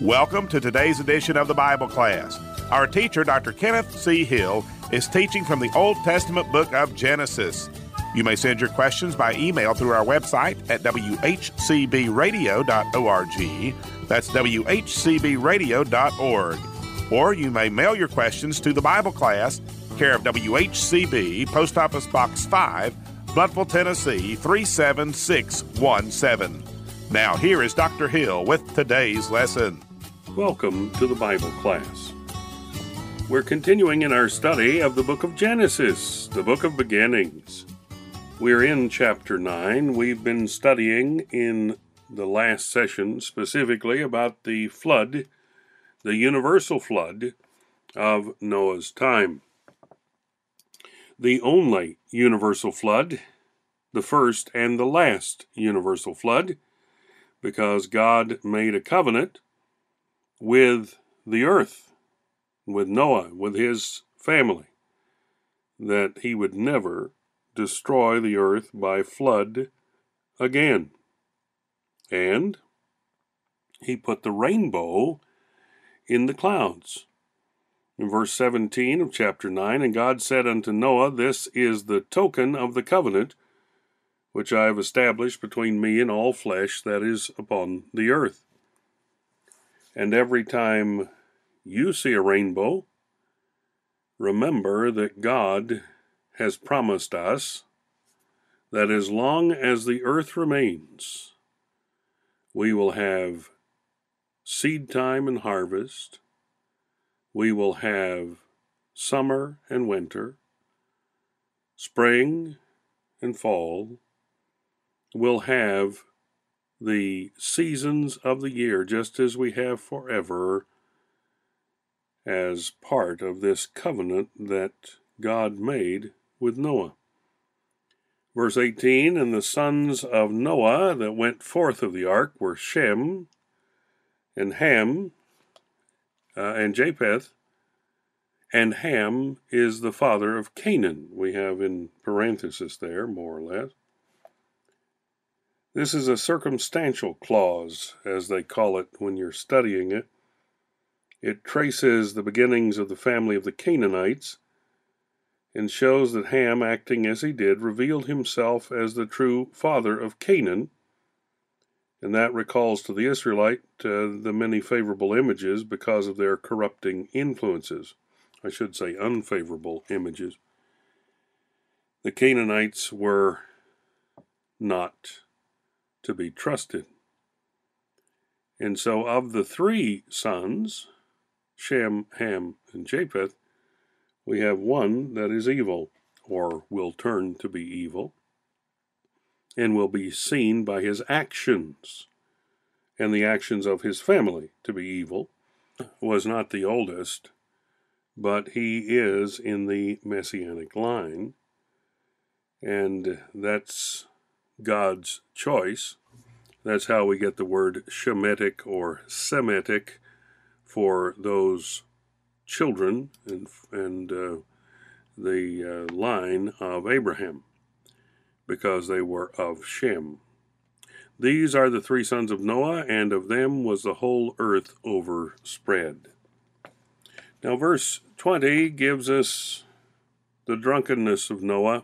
Welcome to today's edition of the Bible class. Our teacher, Dr. Kenneth C. Hill, is teaching from the Old Testament book of Genesis. You may send your questions by email through our website at whcbradio.org. That's whcbradio.org. Or you may mail your questions to the Bible class, care of WHCB, Post Office Box 5, Bloodville, Tennessee 37617. Now here is Dr. Hill with today's lesson. Welcome to the Bible class. We're continuing in our study of the book of Genesis, the book of beginnings. We're in chapter 9. We've been studying in the last session specifically about the flood, the universal flood of Noah's time. The only universal flood, the first and the last universal flood, because God made a covenant with the earth, with Noah, with his family, that he would never destroy the earth by flood again. And he put the rainbow in the clouds. In verse 17 of chapter 9, and God said unto Noah, This is the token of the covenant which I have established between me and all flesh that is upon the earth. And every time you see a rainbow, remember that God has promised us that as long as the earth remains, we will have seed time and harvest, we will have summer and winter, spring and fall, we'll have the seasons of the year just as we have forever as part of this covenant that God made with Noah. Verse 18, and the sons of Noah that went forth of the ark were Shem and Ham and Japheth, and Ham is the father of Canaan. We have in parenthesis there, more or less. This is a circumstantial clause, as they call it when you're studying it. It traces the beginnings of the family of the Canaanites and shows that Ham, acting as he did, revealed himself as the true father of Canaan, and that recalls to the Israelite the many favorable images because of their corrupting influences. I should say unfavorable images. The Canaanites were not to be trusted. And so of the three sons, Shem, Ham, and Japheth, we have one that is evil, or will turn to be evil, and will be seen by his actions, and the actions of his family to be evil. Was not the oldest, but he is in the Messianic line, and that's God's choice. That's how we get the word Shemitic or Semitic for those children and the line of Abraham, because they were of Shem. These are the three sons of Noah, and of them was the whole earth overspread. Now verse 20 gives us the drunkenness of Noah.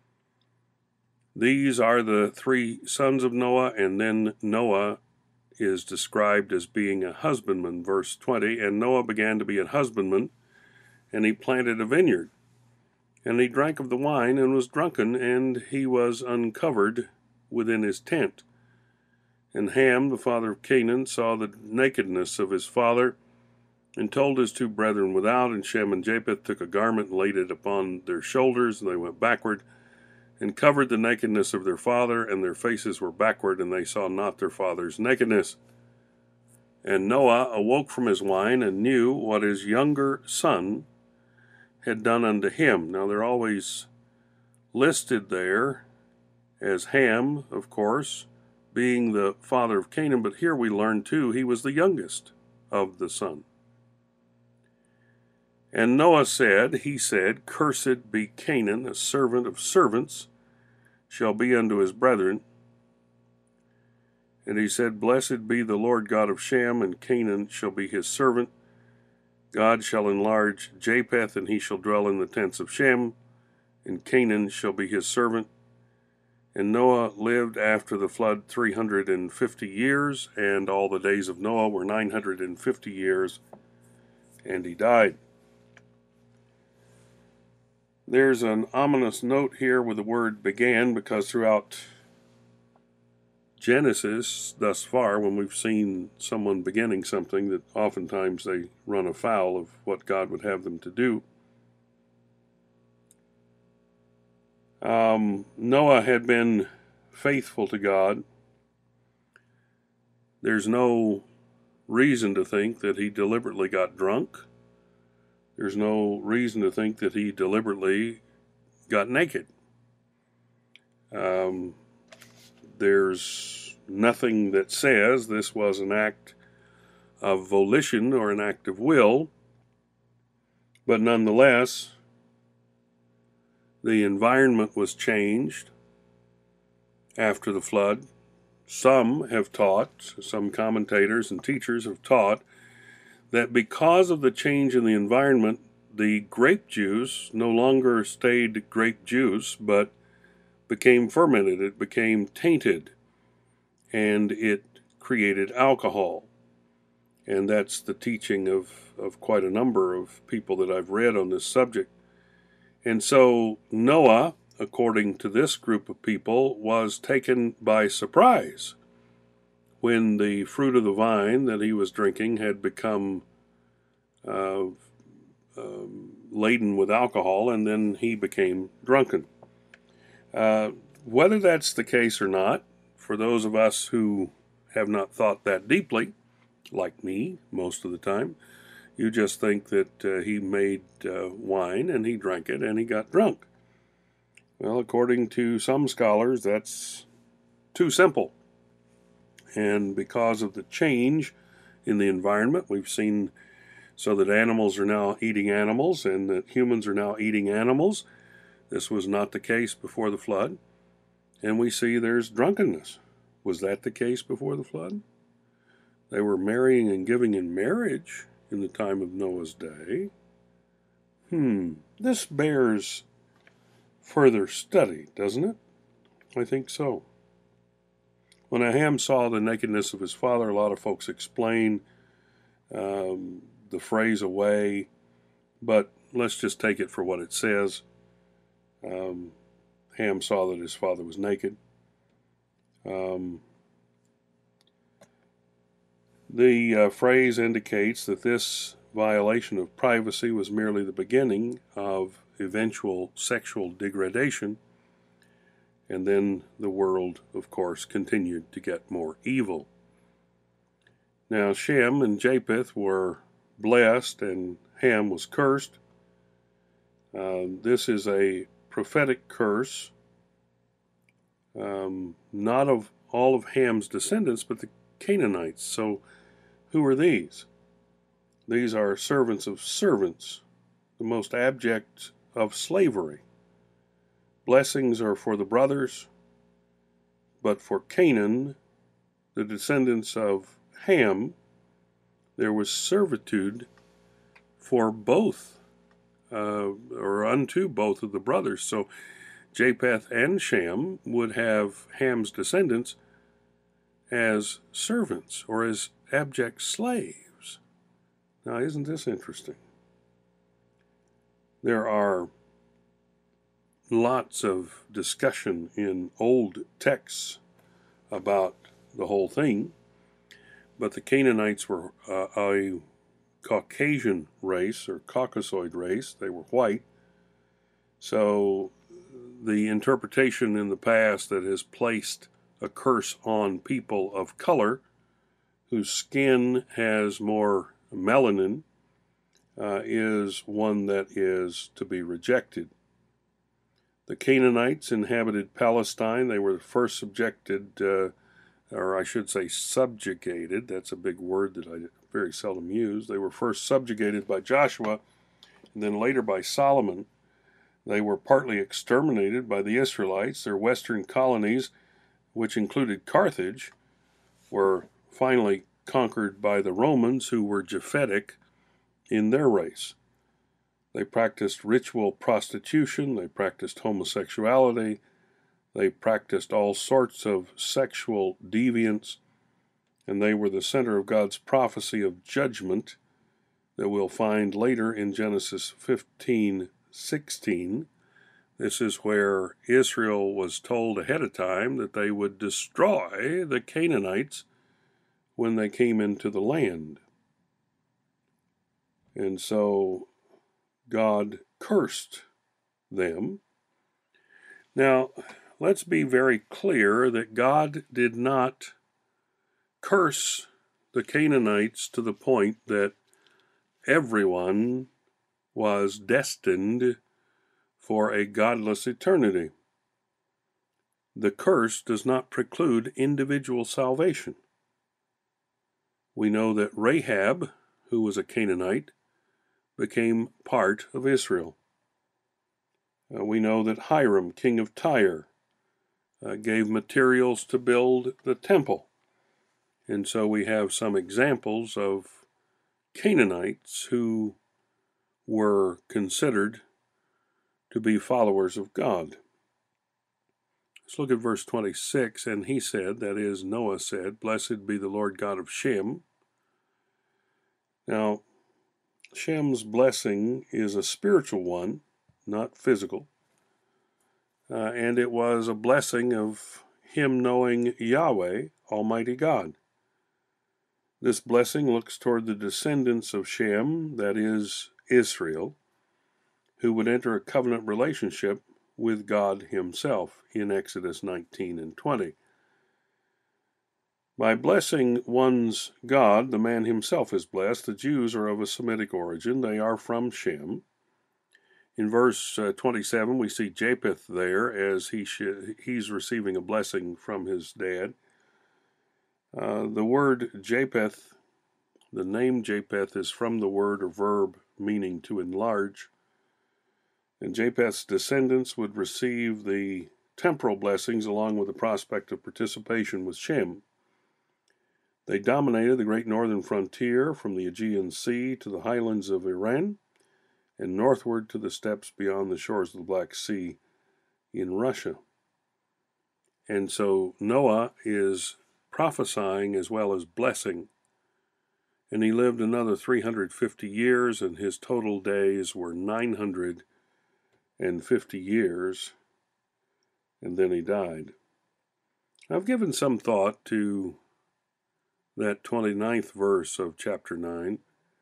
These are the three sons of Noah, and then Noah is described as being a husbandman. Verse 20, and Noah began to be a husbandman, and he planted a vineyard. And he drank of the wine, and was drunken, and he was uncovered within his tent. And Ham, the father of Canaan, saw the nakedness of his father, and told his two brethren without, and Shem and Japheth took a garment and laid it upon their shoulders, and they went backward, and covered the nakedness of their father, and their faces were backward, and they saw not their father's nakedness. And Noah awoke from his wine, and knew what his younger son had done unto him. Now they're always listed there as Ham, of course, being the father of Canaan, but here we learn too he was the youngest of the son. And Noah said, Cursed be Canaan, a servant of servants, shall be unto his brethren. And he said, Blessed be the Lord God of Shem, and Canaan shall be his servant. God shall enlarge Japheth, and he shall dwell in the tents of Shem, and Canaan shall be his servant. And Noah lived after the flood 350 years, and all the days of Noah were 950 years, and he died. There's an ominous note here with the word began, because throughout Genesis thus far, when we've seen someone beginning something, that oftentimes they run afoul of what God would have them to do. Noah had been faithful to God. There's no reason to think that he deliberately got drunk. There's no reason to think that he deliberately got naked. There's nothing that says this was an act of volition or an act of will, but nonetheless, the environment was changed after the flood. Some have taught, some commentators and teachers have taught, that because of the change in the environment, the grape juice no longer stayed grape juice, but became fermented, it became tainted, and it created alcohol. And that's the teaching of quite a number of people that I've read on this subject. And so Noah, according to this group of people, was taken by surprise when the fruit of the vine that he was drinking had become laden with alcohol, and then he became drunken. Whether that's the case or not, for those of us who have not thought that deeply, like me most of the time, you just think that he made wine and he drank it and he got drunk. Well, according to some scholars, that's too simple. And because of the change in the environment, we've seen so that animals are now eating animals and that humans are now eating animals. This was not the case before the flood. And we see there's drunkenness. Was that the case before the flood? They were marrying and giving in marriage in the time of Noah's day. This bears further study, doesn't it? I think so. When Ham saw the nakedness of his father, a lot of folks explain the phrase away, but let's just take it for what it says. Ham saw that his father was naked. The phrase indicates that this violation of privacy was merely the beginning of eventual sexual degradation, and then the world, of course, continued to get more evil. Now, Shem and Japheth were blessed, and Ham was cursed. This is a prophetic curse, not of all of Ham's descendants, but the Canaanites. So, who are these? These are servants of servants, the most abject of slavery. Blessings are for the brothers, but for Canaan, the descendants of Ham, there was servitude for both, or unto both of the brothers. So Japheth and Shem would have Ham's descendants as servants or as abject slaves. Now, isn't this interesting? There are lots of discussion in old texts about the whole thing, but the Canaanites were a Caucasian race or Caucasoid race. They were white. So the interpretation in the past that has placed a curse on people of color whose skin has more melanin is one that is to be rejected. The Canaanites inhabited Palestine. They were first subjected, or I should say subjugated. That's a big word that I very seldom use. They were first subjugated by Joshua and then later by Solomon. They were partly exterminated by the Israelites. Their western colonies, which included Carthage, were finally conquered by the Romans, who were Japhetic in their race. They practiced ritual prostitution, they practiced homosexuality, they practiced all sorts of sexual deviance, and they were the center of God's prophecy of judgment that we'll find later in Genesis 15:16. This is where Israel was told ahead of time that they would destroy the Canaanites when they came into the land. And so God cursed them. Now, let's be very clear that God did not curse the Canaanites to the point that everyone was destined for a godless eternity. The curse does not preclude individual salvation. We know that Rahab, who was a Canaanite, became part of Israel. We know that Hiram, king of Tyre, gave materials to build the temple. And so we have some examples of Canaanites who were considered to be followers of God. Let's look at verse 26. And he said, that is, Noah said, "Blessed be the Lord God of Shem." Now, Shem's blessing is a spiritual one, not physical. And it was a blessing of him knowing Yahweh, Almighty God. This blessing looks toward the descendants of Shem, that is, Israel, who would enter a covenant relationship with God himself in Exodus 19 and 20. By blessing one's God, the man himself is blessed. The Jews are of a Semitic origin. They are from Shem. In verse 27, we see Japheth there as he's receiving a blessing from his dad. The word Japheth, the name Japheth, is from the word or verb meaning to enlarge. And Japheth's descendants would receive the temporal blessings along with the prospect of participation with Shem. They dominated the great northern frontier from the Aegean Sea to the highlands of Iran and northward to the steppes beyond the shores of the Black Sea in Russia. And so Noah is prophesying as well as blessing. And he lived another 350 years, and his total days were 950 years, and then he died. I've given some thought to that 29th verse of chapter 9.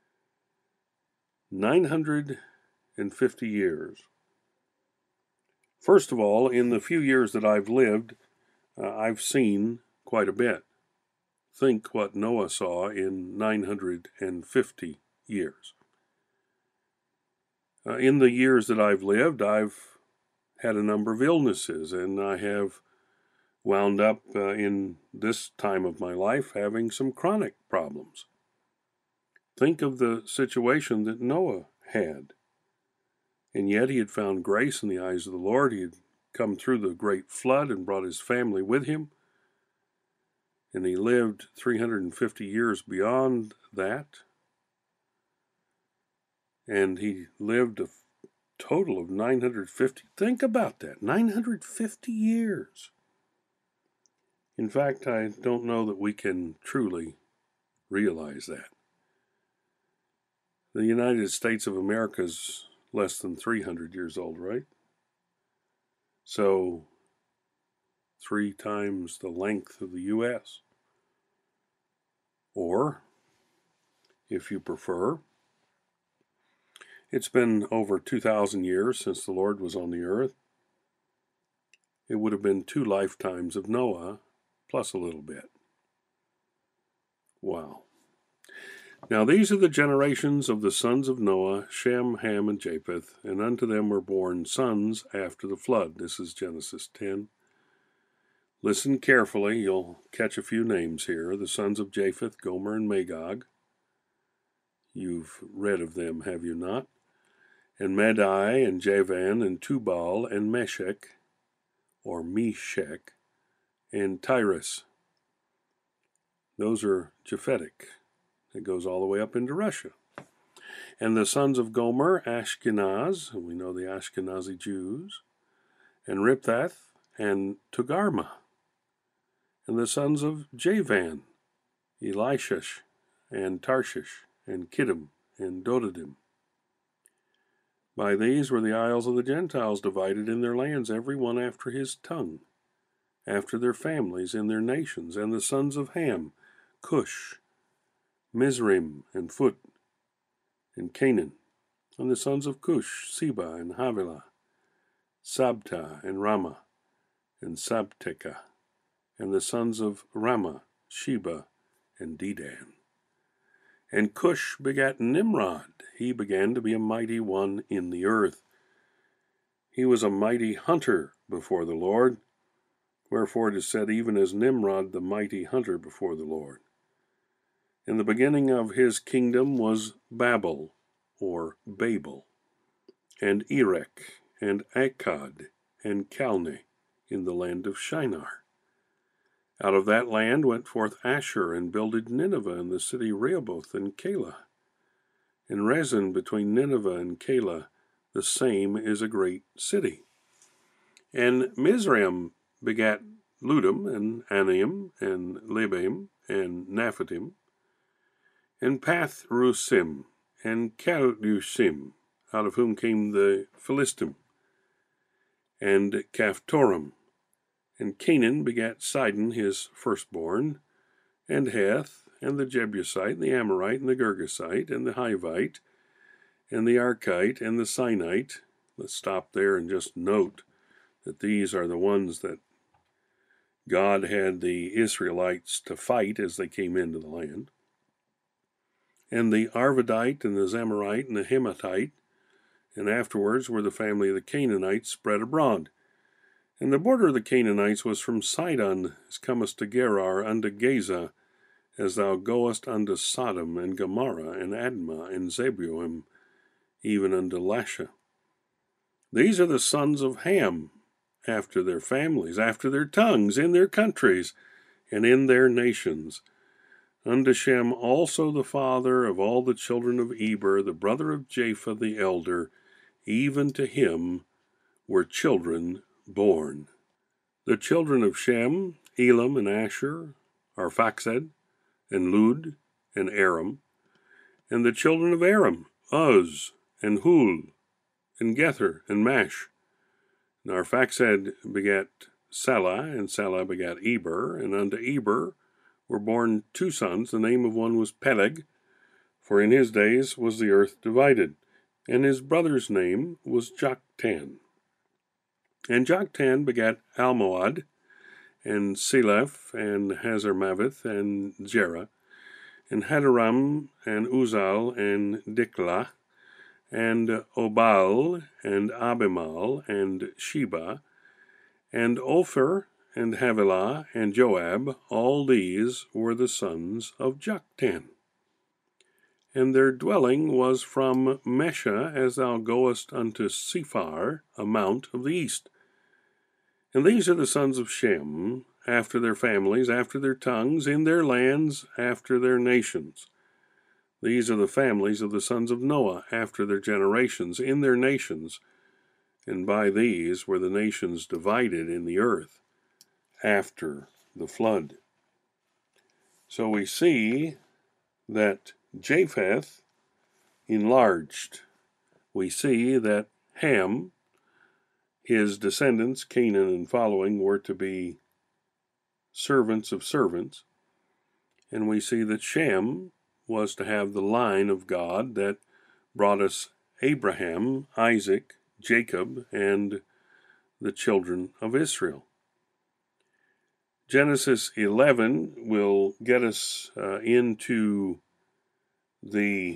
950 years. First of all, in the few years that I've lived, I've seen quite a bit. Think what Noah saw in 950 years. In the years that I've lived, I've had a number of illnesses, and I have wound up in this time of my life having some chronic problems. Think of the situation that Noah had. And yet he had found grace in the eyes of the Lord. He had come through the great flood and brought his family with him. And he lived 350 years beyond that. And he lived a total of 950. Think about that, 950 years. In fact, I don't know that we can truly realize that. The United States of America is less than 300 years old, right? So 3 times the length of the U.S. Or, if you prefer, it's been over 2,000 years since the Lord was on the earth. It would have been 2 lifetimes of Noah, plus a little bit. Wow. Now these are the generations of the sons of Noah, Shem, Ham, and Japheth, and unto them were born sons after the flood. This is Genesis 10. Listen carefully, you'll catch a few names here. The sons of Japheth, Gomer, and Magog. You've read of them, have you not? And Madai, and Javan, and Tubal, and Meshech, or Meshech, and Tyrus. Those are Japhetic. It goes all the way up into Russia. And the sons of Gomer, Ashkenaz, and we know the Ashkenazi Jews, and Riphath, and Togarmah. And the sons of Javan, Elishash, and Tarshish, and Kittim, and Dodadim. By these were the isles of the Gentiles divided in their lands, every one after his tongue, after their families in their nations. And the sons of Ham, Cush, Mizraim, and Phut, and Canaan. And the sons of Cush, Seba, and Havilah, Sabta, and Ramah, and Sabteka. And the sons of Ramah, Sheba, and Dedan. And Cush begat Nimrod. He began to be a mighty one in the earth. He was a mighty hunter before the Lord. Wherefore it is said, even as Nimrod the mighty hunter before the Lord. And the beginning of his kingdom was Babel, or Babel, and Erech, and Akkad, and Calneh, in the land of Shinar. Out of that land went forth Asher, and builded Nineveh, and the city Rehoboth, and Calah. And Rezin between Nineveh and Calah, the same is a great city. And Mizraim begat Ludum, and Anaim, and Lebaim, and Naphatim, and Pathrusim, and Calusim, out of whom came the Philistim, and Caphtorim. And Canaan begat Sidon his firstborn, and Heth, and the Jebusite, and the Amorite, and the Girgasite, and the Hivite, and the Archite, and the Sinite. Let's stop there and just note that these are the ones that God had the Israelites to fight as they came into the land. And the Arvadite, and the Zamorite, and the Hamathite, and afterwards were the family of the Canaanites spread abroad. And the border of the Canaanites was from Sidon, as comest to Gerar, unto Gaza, as thou goest unto Sodom, and Gomorrah, and Admah, and Zeboim, even unto Lasha. These are the sons of Ham, after their families, after their tongues, in their countries, and in their nations. Unto Shem also the father of all the children of Eber, the brother of Japheth the elder, even to him were children born. The children of Shem, Elam, and Asher, Arphaxad, and Lud, and Aram. And the children of Aram, Uz, and Hul, and Gether, and Mash. And Arphaxad begat Salah, and Salah begat Eber, and unto Eber were born two sons. The name of one was Peleg, for in his days was the earth divided, and his brother's name was Joktan. And Joktan begat Almoad, and Seleph, and Hazarmaveth, and Jerah, and Hadaram, and Uzal, and Diklah, and Obal, and Abimal, and Sheba, and Ophir, and Havilah, and Joab. All these were the sons of Joktan. And their dwelling was from Mesha, as thou goest unto Sephar, a mount of the east. And these are the sons of Shem, after their families, after their tongues, in their lands, after their nations. These are the families of the sons of Noah, after their generations, in their nations. And by these were the nations divided in the earth, after the flood. So we see that Japheth enlarged. We see that Ham, his descendants, Canaan and following, were to be servants of servants. And we see that Shem was to have the line of God that brought us Abraham, Isaac, Jacob, and the children of Israel. Genesis 11 will get us into the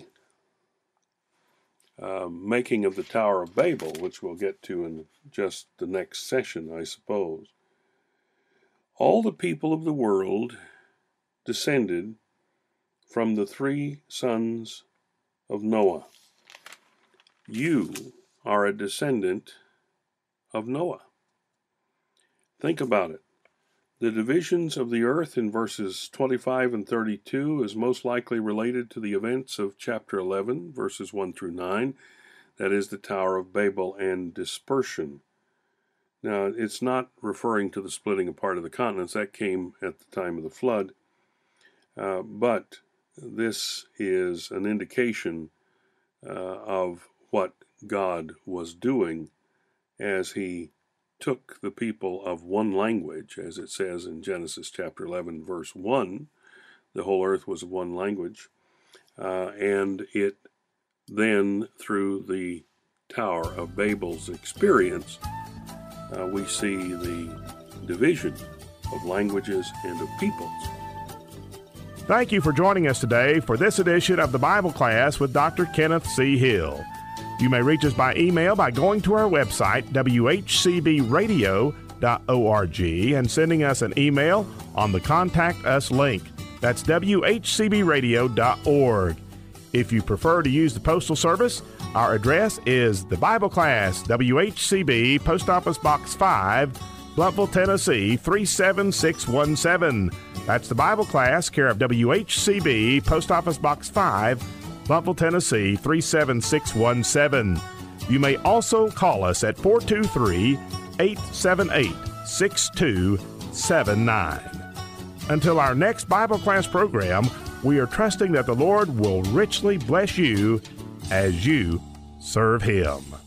making of the Tower of Babel, which we'll get to in just the next session, I suppose. All the people of the world descended from the three sons of Noah. You are a descendant of Noah. Think about it. The divisions of the earth in verses 25 and 32 is most likely related to the events of chapter 11, verses 1 through 9, that is the Tower of Babel and dispersion. Now, it's not referring to the splitting apart of the continents. That came at the time of the flood. But this is an indication of what God was doing as he took the people of one language, as it says in Genesis chapter 11, verse 1. The whole earth was of one language. And it then, through the Tower of Babel's experience, we see the division of languages and of peoples. Thank you for joining us today for this edition of the Bible Class with Dr. Kenneth C. Hill. You may reach us by email by going to our website, whcbradio.org, and sending us an email on the Contact Us link. That's whcbradio.org. If you prefer to use the postal service, our address is the Bible Class, WHCB, Post Office Box 5, Blountville, Tennessee, 37617. That's the Bible Class, care of WHCB, Post Office Box 5, Blountville, Tennessee, 37617. You may also call us at 423-878-6279. Until our next Bible Class program, we are trusting that the Lord will richly bless you as you serve Him.